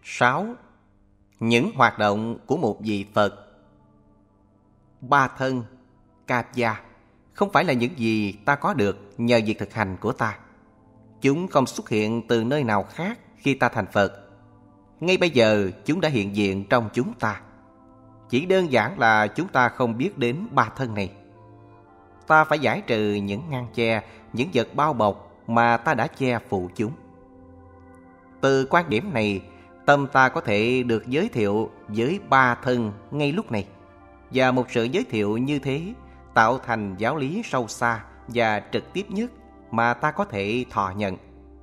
6. Những hoạt động của một vị Phật. Ba thân, Kapya, không phải là những gì ta có được nhờ việc thực hành của ta. Chúng không xuất hiện từ nơi nào khác khi ta thành Phật. Ngay bây giờ chúng đã hiện diện trong chúng ta. Chỉ đơn giản là chúng ta không biết đến ba thân này. Ta phải giải trừ những ngăn che, những vật bao bọc mà ta đã che phủ chúng. Từ quan điểm này, tâm ta có thể được giới thiệu với ba thân ngay lúc này. Và một sự giới thiệu như thế tạo thành giáo lý sâu xa và trực tiếp nhất mà ta có thể thọ nhận.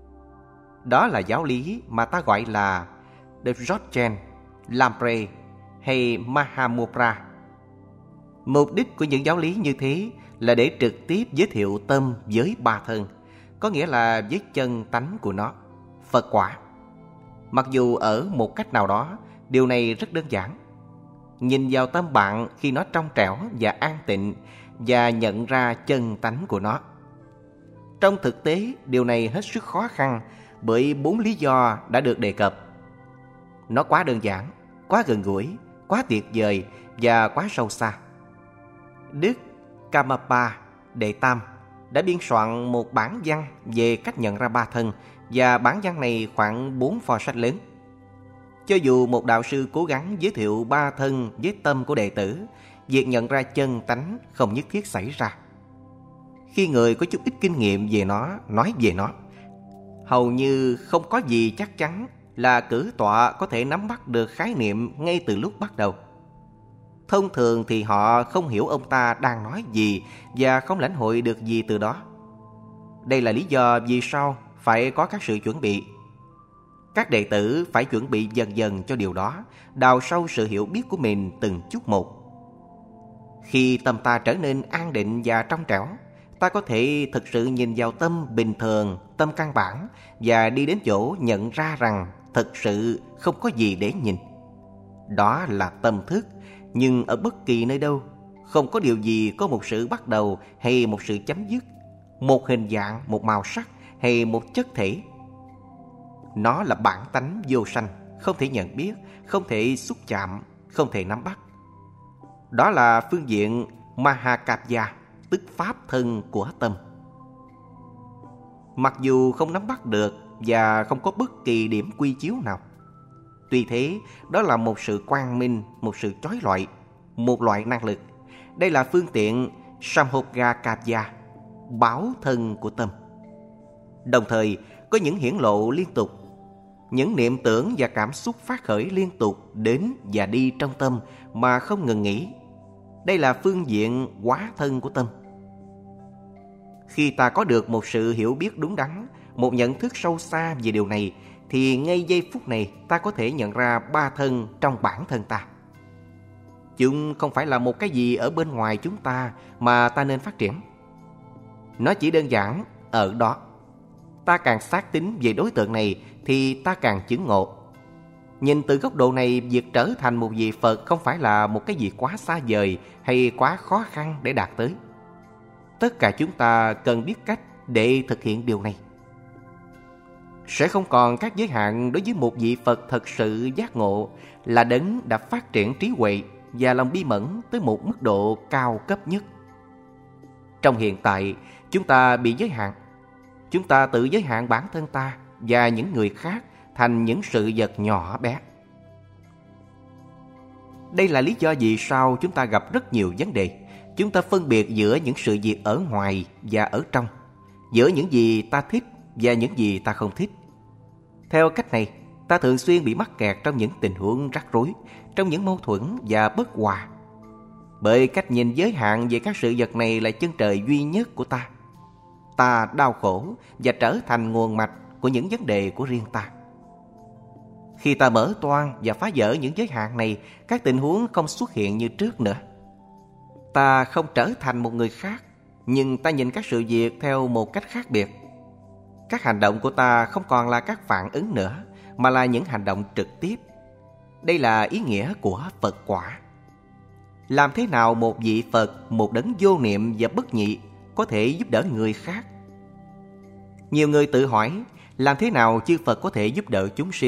Đó là giáo lý mà ta gọi là Dzogchen, Lamprey hay Mahamudra. Mục đích của những giáo lý như thế là để trực tiếp giới thiệu tâm với ba thân, có nghĩa là với chân tánh của nó, Phật quả. Mặc dù ở một cách nào đó, điều này rất đơn giản. Nhìn vào tâm bạn khi nó trong trẻo và an tịnh và nhận ra chân tánh của nó. Trong thực tế, điều này hết sức khó khăn bởi 4 lý do đã được đề cập. Nó quá đơn giản, quá gần gũi, quá tuyệt vời và quá sâu xa. Đức Karmapa Đệ Tam đã biên soạn một bản văn về cách nhận ra ba thân, và bản văn này khoảng 4 pho sách lớn. Cho dù một đạo sư cố gắng giới thiệu ba thân với tâm của đệ tử, việc nhận ra chân tánh không nhất thiết xảy ra. Khi người có chút ít kinh nghiệm về nó nói về nó, hầu như không có gì chắc chắn là cử tọa có thể nắm bắt được khái niệm ngay từ lúc bắt đầu. Thông thường thì họ không hiểu ông ta đang nói gì và không lãnh hội được gì từ đó. Đây là lý do vì sao phải có các sự chuẩn bị. Các đệ tử phải chuẩn bị dần dần cho điều đó, đào sâu sự hiểu biết của mình từng chút một. Khi tâm ta trở nên an định và trong trẻo, ta có thể thực sự nhìn vào tâm bình thường, tâm căn bản và đi đến chỗ nhận ra rằng thực sự không có gì để nhìn. Đó là tâm thức, nhưng ở bất kỳ nơi đâu, không có điều gì có một sự bắt đầu hay một sự chấm dứt, một hình dạng, một màu sắc hay một chất thể. Nó là bản tánh vô sanh, không thể nhận biết, không thể xúc chạm, không thể nắm bắt. Đó là phương diện Mahakapya, tức pháp thân của tâm. Mặc dù không nắm bắt được và không có bất kỳ điểm quy chiếu nào, tuy thế, đó là một sự quang minh, một sự chói lọi, một loại năng lực. Đây là phương tiện Sambhogakapya, báo thân của tâm. Đồng thời, có những hiển lộ liên tục, những niệm tưởng và cảm xúc phát khởi liên tục đến và đi trong tâm mà không ngừng nghỉ. Đây là phương diện hóa thân của tâm. Khi ta có được một sự hiểu biết đúng đắn, một nhận thức sâu xa về điều này, thì ngay giây phút này ta có thể nhận ra ba thân trong bản thân ta. Chúng không phải là một cái gì ở bên ngoài chúng ta mà ta nên phát triển. Nó chỉ đơn giản ở đó. Ta càng xác tín về đối tượng này thì ta càng chứng ngộ. Nhìn từ góc độ này, việc trở thành một vị Phật không phải là một cái gì quá xa vời hay quá khó khăn để đạt tới. Tất cả chúng ta cần biết cách để thực hiện điều này. Sẽ không còn các giới hạn đối với một vị Phật thật sự giác ngộ, là đấng đã phát triển trí huệ và lòng bi mẫn tới một mức độ cao cấp nhất. Trong hiện tại, chúng ta bị giới hạn. Chúng ta tự giới hạn bản thân ta và những người khác thành những sự vật nhỏ bé. Đây là lý do vì sao chúng ta gặp rất nhiều vấn đề. Chúng ta phân biệt giữa những sự việc ở ngoài và ở trong, giữa những gì ta thích và những gì ta không thích. Theo cách này, ta thường xuyên bị mắc kẹt trong những tình huống rắc rối, trong những mâu thuẫn và bất hòa. Bởi cách nhìn giới hạn về các sự vật này là chân trời duy nhất của ta. Ta đau khổ và trở thành nguồn mạch của những vấn đề của riêng ta. Khi ta mở toang và phá vỡ những giới hạn này, các tình huống không xuất hiện như trước nữa. Ta không trở thành một người khác, nhưng ta nhìn các sự việc theo một cách khác biệt. Các hành động của ta không còn là các phản ứng nữa, mà là những hành động trực tiếp. Đây là ý nghĩa của Phật quả. Làm thế nào một vị Phật, một đấng vô niệm và bất nhị có thể giúp đỡ người khác? Nhiều người tự hỏi, làm thế nào chư Phật có thể giúp đỡ chúng sinh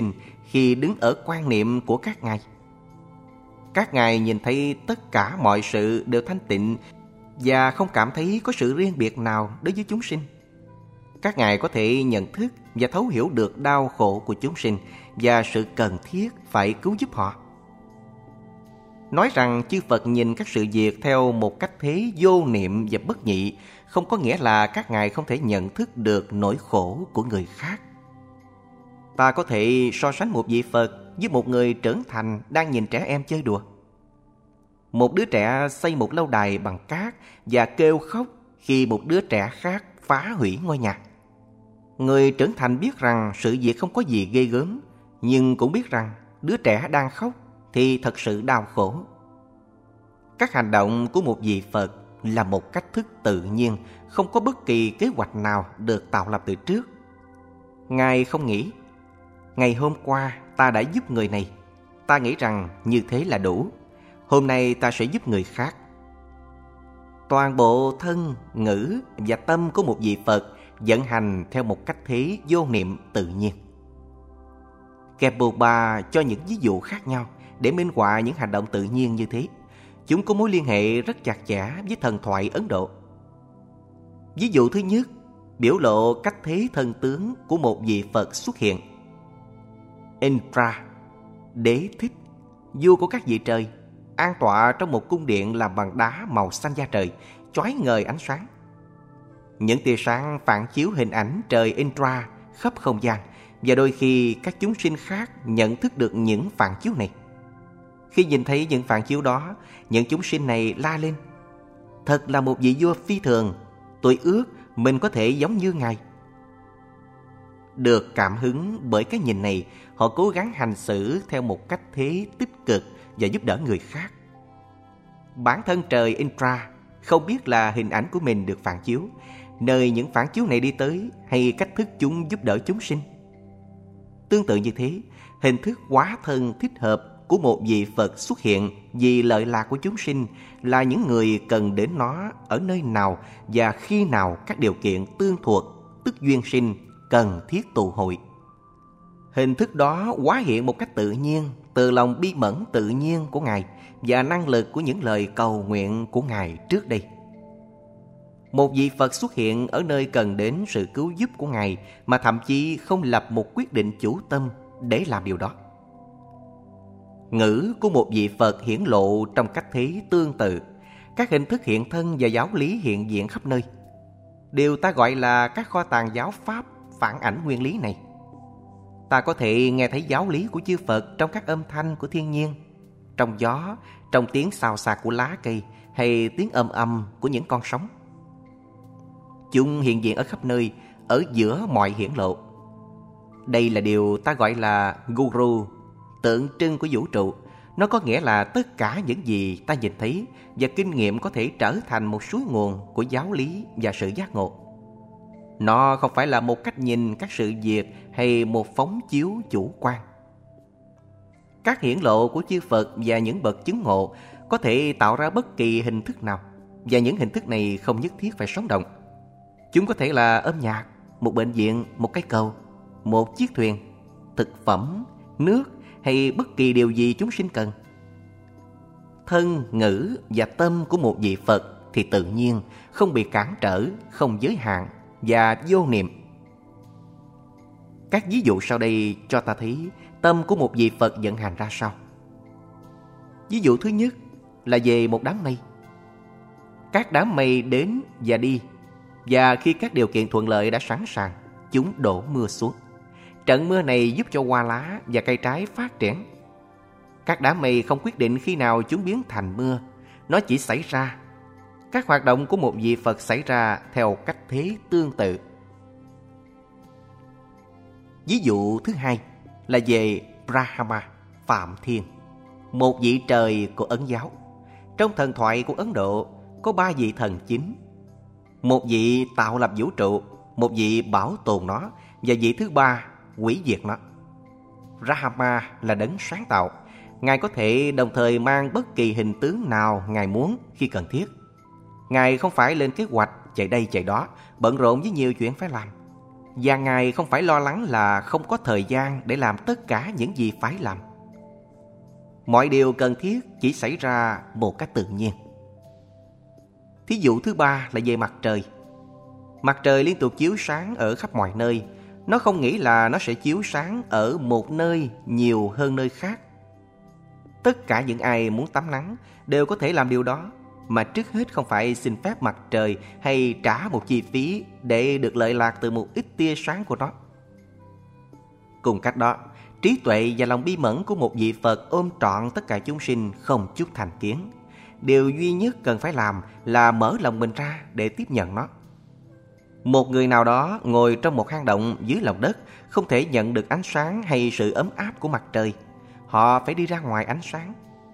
khi đứng ở quan niệm của các ngài. Các ngài nhìn thấy tất cả mọi sự đều thanh tịnh và không cảm thấy có sự riêng biệt nào đối với chúng sinh. Các ngài có thể nhận thức và thấu hiểu được đau khổ của chúng sinh và sự cần thiết phải cứu giúp họ. Nói rằng chư Phật nhìn các sự việc theo một cách thế vô niệm và bất nhị không có nghĩa là các ngài không thể nhận thức được nỗi khổ của người khác. Ta có thể so sánh một vị Phật với một người trưởng thành đang nhìn trẻ em chơi đùa. Một đứa trẻ xây một lâu đài bằng cát và kêu khóc khi một đứa trẻ khác phá hủy ngôi nhà. Người trưởng thành biết rằng sự việc không có gì ghê gớm, nhưng cũng biết rằng đứa trẻ đang khóc thì thật sự đau khổ. Các hành động của một vị Phật là một cách thức tự nhiên, không có bất kỳ kế hoạch nào được tạo lập từ trước. Ngài không nghĩ, ngày hôm qua ta đã giúp người này, ta nghĩ rằng như thế là đủ, hôm nay ta sẽ giúp người khác. Toàn bộ thân, ngữ và tâm của một vị Phật vận hành theo một cách thế vô niệm tự nhiên. Kepopa cho những ví dụ khác nhau để minh họa những hành động tự nhiên như thế. Chúng có mối liên hệ rất chặt chẽ với thần thoại Ấn Độ. Ví dụ thứ nhất, biểu lộ cách thế thân tướng của một vị Phật xuất hiện. Indra, đế thích, vua của các vị trời, an tọa trong một cung điện làm bằng đá màu xanh da trời, chói ngời ánh sáng. Những tia sáng phản chiếu hình ảnh trời Indra khắp không gian, và đôi khi các chúng sinh khác nhận thức được những phản chiếu này. Khi nhìn thấy những phản chiếu đó, những chúng sinh này la lên: thật là một vị vua phi thường, tôi ước mình có thể giống như ngài. Được cảm hứng bởi cái nhìn này, họ cố gắng hành xử theo một cách thế tích cực và giúp đỡ người khác. Bản thân trời Indra không biết là hình ảnh của mình được phản chiếu, nơi những phản chiếu này đi tới, hay cách thức chúng giúp đỡ chúng sinh. Tương tự như thế, hình thức hóa thân thích hợp của một vị Phật xuất hiện vì lợi lạc của chúng sinh là những người cần đến nó ở nơi nào và khi nào các điều kiện tương thuộc, tức duyên sinh, cần thiết tụ hội. Hình thức đó hóa hiện một cách tự nhiên từ lòng bi mẫn tự nhiên của Ngài và năng lực của những lời cầu nguyện của Ngài trước đây. Một vị Phật xuất hiện ở nơi cần đến sự cứu giúp của Ngài mà thậm chí không lập một quyết định chủ tâm để làm điều đó. Ngữ của một vị Phật hiển lộ trong cách thế tương tự. Các hình thức hiện thân và giáo lý hiện diện khắp nơi. Điều ta gọi là các kho tàng giáo pháp phản ảnh nguyên lý này. Ta có thể nghe thấy giáo lý của chư Phật trong các âm thanh của thiên nhiên, trong gió, trong tiếng xào xạc của lá cây hay tiếng ầm ầm của những con sóng. Chúng hiện diện ở khắp nơi, ở giữa mọi hiển lộ. Đây là điều ta gọi là Guru, tượng trưng của vũ trụ. Nó có nghĩa là tất cả những gì ta nhìn thấy và kinh nghiệm có thể trở thành một suối nguồn của giáo lý và sự giác ngộ. Nó không phải là một cách nhìn các sự việc hay một phóng chiếu chủ quan. Các hiển lộ của chư Phật và những bậc chứng ngộ có thể tạo ra bất kỳ hình thức nào, và những hình thức này không nhất thiết phải sống động. Chúng có thể là âm nhạc, một bệnh viện, một cây cầu, một chiếc thuyền, thực phẩm, nước hay bất kỳ điều gì chúng sinh cần. Thân, ngữ và tâm của một vị Phật thì tự nhiên, không bị cản trở, không giới hạn và vô niệm. Các ví dụ sau đây cho ta thấy tâm của một vị Phật vận hành ra sao. Ví dụ thứ nhất là về một đám mây. Các đám mây đến và đi, và khi các điều kiện thuận lợi đã sẵn sàng, chúng đổ mưa xuống. Trận mưa này giúp cho hoa lá và cây trái phát triển. Các đám mây không quyết định khi nào chúng biến thành mưa, nó chỉ xảy ra. Các hoạt động của một vị Phật xảy ra theo cách thế tương tự. Ví dụ thứ hai là về Brahma, Phạm Thiên, một vị trời của Ấn giáo. Trong thần thoại của Ấn Độ có 3 vị thần chính. Một vị tạo lập vũ trụ, một vị bảo tồn nó, và vị thứ ba hủy diệt nó. Brahma là đấng sáng tạo. Ngài có thể đồng thời mang bất kỳ hình tướng nào Ngài muốn khi cần thiết. Ngài không phải lên kế hoạch chạy đây chạy đó, bận rộn với nhiều chuyện phải làm. Và Ngài không phải lo lắng là không có thời gian để làm tất cả những gì phải làm. Mọi điều cần thiết chỉ xảy ra một cách tự nhiên. Thí dụ thứ ba là về mặt trời. Mặt trời liên tục chiếu sáng ở khắp mọi nơi. Nó không nghĩ là nó sẽ chiếu sáng ở một nơi nhiều hơn nơi khác. Tất cả những ai muốn tắm nắng đều có thể làm điều đó, mà trước hết không phải xin phép mặt trời hay trả một chi phí để được lợi lạc từ một ít tia sáng của nó. Cùng cách đó, trí tuệ và lòng bi mẫn của một vị Phật ôm trọn tất cả chúng sinh không chút thành kiến. Điều duy nhất cần phải làm là mở lòng mình ra để tiếp nhận nó. Một người nào đó ngồi trong một hang động dưới lòng đất không thể nhận được ánh sáng hay sự ấm áp của mặt trời. Họ phải đi ra ngoài ánh sáng.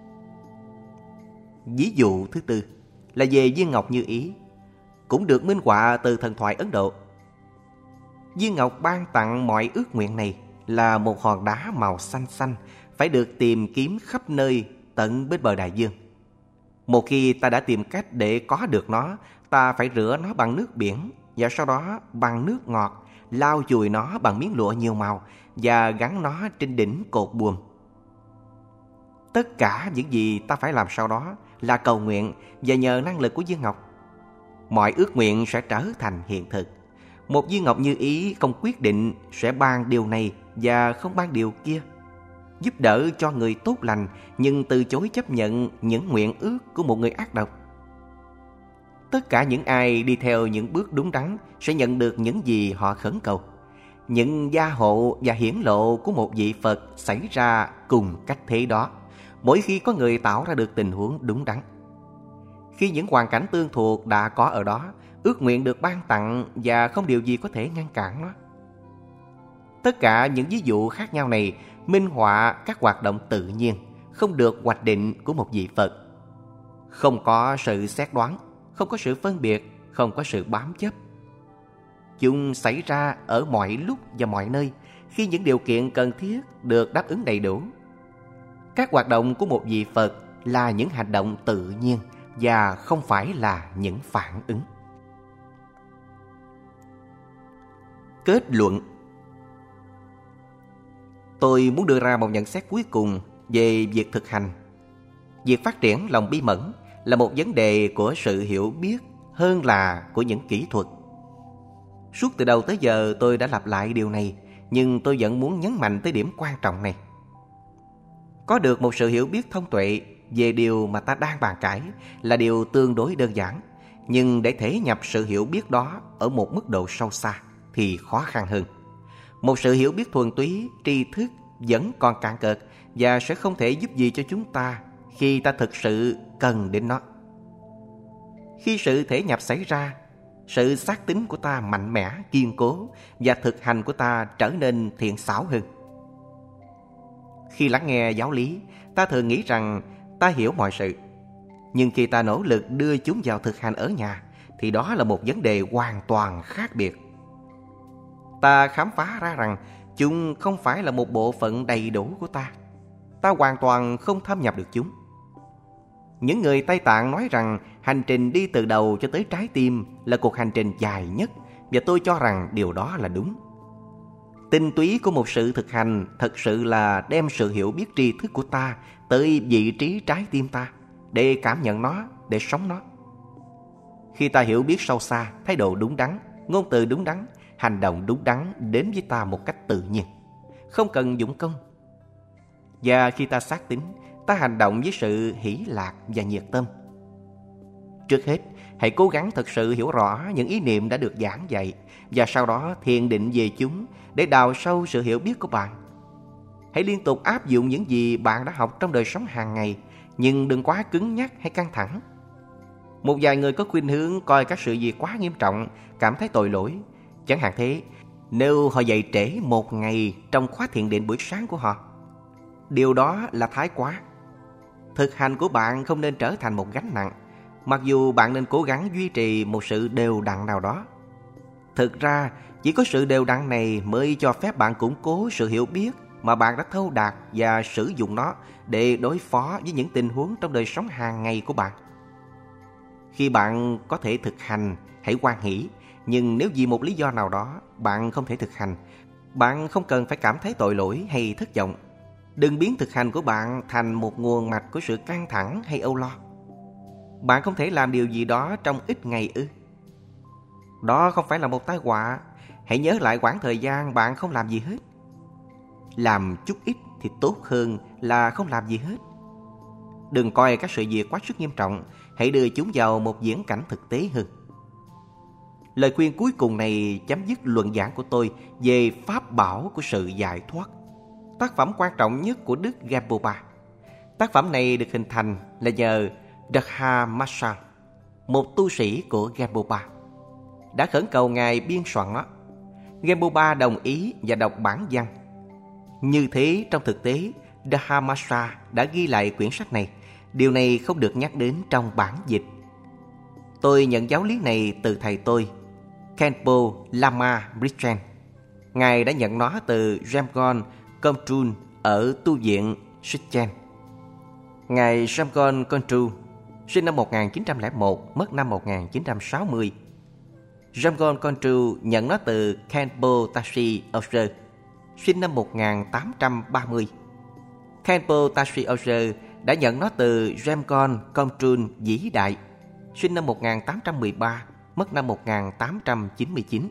Ví dụ thứ tư là về viên ngọc như ý, cũng được minh họa từ thần thoại Ấn Độ. Viên ngọc ban tặng mọi ước nguyện này là một hòn đá màu xanh xanh, phải được tìm kiếm khắp nơi tận bên bờ đại dương. Một khi ta đã tìm cách để có được nó, ta phải rửa nó bằng nước biển và sau đó bằng nước ngọt, lau chùi nó bằng miếng lụa nhiều màu và gắn nó trên đỉnh cột buồm. Tất cả những gì ta phải làm sau đó là cầu nguyện và nhờ năng lực của viên ngọc. Mọi ước nguyện sẽ trở thành hiện thực. Một viên ngọc như ý không quyết định sẽ ban điều này và không ban điều kia, giúp đỡ cho người tốt lành nhưng từ chối chấp nhận những nguyện ước của một người ác độc. Tất cả những ai đi theo những bước đúng đắn sẽ nhận được những gì họ khẩn cầu. Những gia hộ và hiển lộ của một vị Phật xảy ra cùng cách thế đó, mỗi khi có người tạo ra được tình huống đúng đắn. Khi những hoàn cảnh tương thuộc đã có ở đó, ước nguyện được ban tặng và không điều gì có thể ngăn cản nó. Tất cả những ví dụ khác nhau này minh họa các hoạt động tự nhiên, không được hoạch định của một vị Phật. Không có sự xét đoán, không có sự phân biệt, không có sự bám chấp. Chúng xảy ra ở mọi lúc và mọi nơi khi những điều kiện cần thiết được đáp ứng đầy đủ. Các hoạt động của một vị Phật là những hành động tự nhiên và không phải là những phản ứng. Kết luận. Tôi muốn đưa ra một nhận xét cuối cùng về việc thực hành. Việc phát triển lòng bi mẫn là một vấn đề của sự hiểu biết hơn là của những kỹ thuật. Suốt từ đầu tới giờ tôi đã lặp lại điều này, nhưng tôi vẫn muốn nhấn mạnh tới điểm quan trọng này. Có được một sự hiểu biết thông tuệ về điều mà ta đang bàn cãi là điều tương đối đơn giản, nhưng để thể nhập sự hiểu biết đó ở một mức độ sâu xa thì khó khăn hơn. Một sự hiểu biết thuần túy, tri thức vẫn còn cạn cợt và sẽ không thể giúp gì cho chúng ta khi ta thực sự cần đến nó. Khi sự thể nhập xảy ra, sự xác tín của ta mạnh mẽ, kiên cố và thực hành của ta trở nên thiện xảo hơn. Khi lắng nghe giáo lý, ta thường nghĩ rằng ta hiểu mọi sự. Nhưng khi ta nỗ lực đưa chúng vào thực hành ở nhà, thì đó là một vấn đề hoàn toàn khác biệt. Ta khám phá ra rằng chúng không phải là một bộ phận đầy đủ của ta. Ta hoàn toàn không thâm nhập được chúng. Những người Tây Tạng nói rằng hành trình đi từ đầu cho tới trái tim là cuộc hành trình dài nhất, và tôi cho rằng điều đó là đúng. Tinh túy của một sự thực hành thật sự là đem sự hiểu biết tri thức của ta tới vị trí trái tim ta, để cảm nhận nó, để sống nó. Khi ta hiểu biết sâu xa, thái độ đúng đắn, ngôn từ đúng đắn, hành động đúng đắn đến với ta một cách tự nhiên, không cần dụng công. Và khi ta xác tín, ta hành động với sự hỷ lạc và nhiệt tâm. Trước hết, hãy cố gắng thực sự hiểu rõ những ý niệm đã được giảng dạy, và sau đó thiền định về chúng để đào sâu sự hiểu biết của bạn. Hãy liên tục áp dụng những gì bạn đã học trong đời sống hàng ngày, nhưng đừng quá cứng nhắc hay căng thẳng. Một vài người có khuynh hướng coi các sự việc quá nghiêm trọng, cảm thấy tội lỗi. Chẳng hạn thế, nếu họ dậy trễ một ngày trong khóa thiền định buổi sáng của họ, điều đó là thái quá. Thực hành của bạn không nên trở thành một gánh nặng, mặc dù bạn nên cố gắng duy trì một sự đều đặn nào đó. Thực ra, chỉ có sự đều đặn này mới cho phép bạn củng cố sự hiểu biết mà bạn đã thâu đạt và sử dụng nó để đối phó với những tình huống trong đời sống hàng ngày của bạn. Khi bạn có thể thực hành, hãy hoan hỷ Nhưng nếu vì một lý do nào đó bạn không thể thực hành, bạn không cần phải cảm thấy tội lỗi hay thất vọng. Đừng biến thực hành của bạn thành một nguồn mạch của sự căng thẳng hay âu lo. Bạn không thể làm điều gì đó trong ít ngày ư? Đó không phải là một tai họa. Hãy nhớ lại quãng thời gian bạn không làm gì hết. Làm chút ít thì tốt hơn là không làm gì hết. Đừng coi các sự việc quá sức nghiêm trọng. Hãy đưa chúng vào một viễn cảnh thực tế hơn. Lời khuyên cuối cùng này chấm dứt luận giảng của tôi về pháp bảo của sự giải thoát, tác phẩm quan trọng nhất của Đức Gampopa. Tác phẩm này được hình thành là nhờ Dakha Masa, một tu sĩ của Gampopa, đã khẩn cầu Ngài biên soạn nó. Gampopa đồng ý và đọc bản văn. Như thế, trong thực tế, Dakha Masa đã ghi lại quyển sách này. Điều này không được nhắc đến trong bản dịch. Tôi nhận giáo lý này từ thầy tôi, Khenpo Lama Bridgen. Ngài đã nhận nó từ Jamgon Kongtrul ở tu viện Sikhen. Ngài Jamgon Kongtrul sinh năm 1901, mất năm 1960. Jamgon Kongtrul nhận nó từ Khenpo Tashi Oser, sinh năm 1830. Khenpo Tashi Oser đã nhận nó từ Jamgon Kongtrul vĩ đại, sinh năm 1813, mất năm 1899.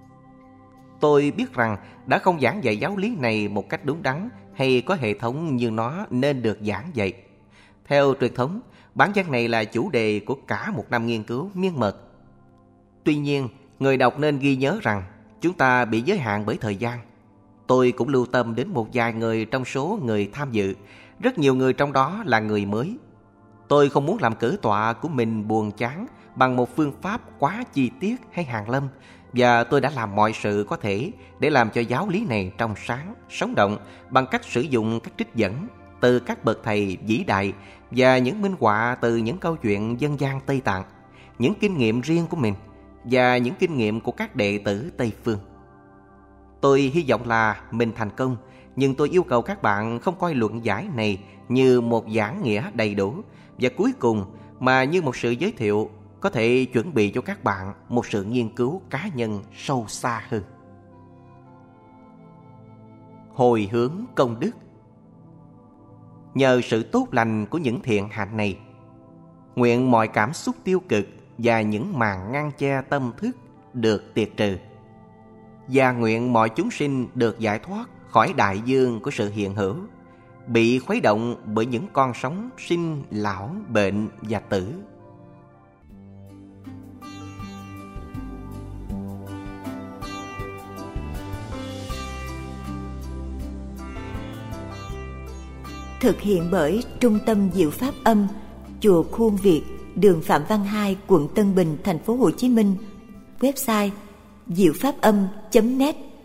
Tôi biết rằng đã không giảng dạy giáo lý này một cách đúng đắn hay có hệ thống như nó nên được giảng dạy. Theo truyền thống, bản văn này là chủ đề của cả một năm nghiên cứu miên mật. Tuy nhiên, người đọc nên ghi nhớ rằng chúng ta bị giới hạn bởi thời gian. Tôi cũng lưu tâm đến một vài người trong số người tham dự. Rất nhiều người trong đó là người mới. Tôi không muốn làm cử tọa của mình buồn chán bằng một phương pháp quá chi tiết hay hàn lâm, và tôi đã làm mọi sự có thể để làm cho giáo lý này trong sáng, sống động bằng cách sử dụng các trích dẫn từ các bậc thầy vĩ đại và những minh họa từ những câu chuyện dân gian Tây Tạng, những kinh nghiệm riêng của mình và những kinh nghiệm của các đệ tử Tây Phương. Tôi hy vọng là mình thành công, nhưng tôi yêu cầu các bạn không coi luận giải này như một giảng nghĩa đầy đủ và cuối cùng, mà như một sự giới thiệu có thể chuẩn bị cho các bạn một sự nghiên cứu cá nhân sâu xa hơn. Hồi hướng công đức. Nhờ sự tốt lành của những thiện hạnh này, nguyện mọi cảm xúc tiêu cực và những màn ngăn che tâm thức được tiệt trừ, và nguyện mọi chúng sinh được giải thoát khỏi đại dương của sự hiện hữu, bị khuấy động bởi những con sóng sinh, lão, bệnh và tử. Thực hiện bởi Trung tâm Diệu Pháp Âm, Chùa Khuôn Việt, đường Phạm Văn Hai, quận Tân Bình, thành phố Hồ Chí Minh. Website diệu pháp âm.net.